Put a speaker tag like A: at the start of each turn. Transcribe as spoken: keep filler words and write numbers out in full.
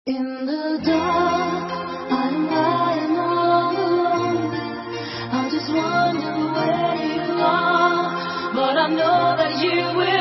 A: In the dark, I'm lying all alone. I just wonder where you are, but I know that you will.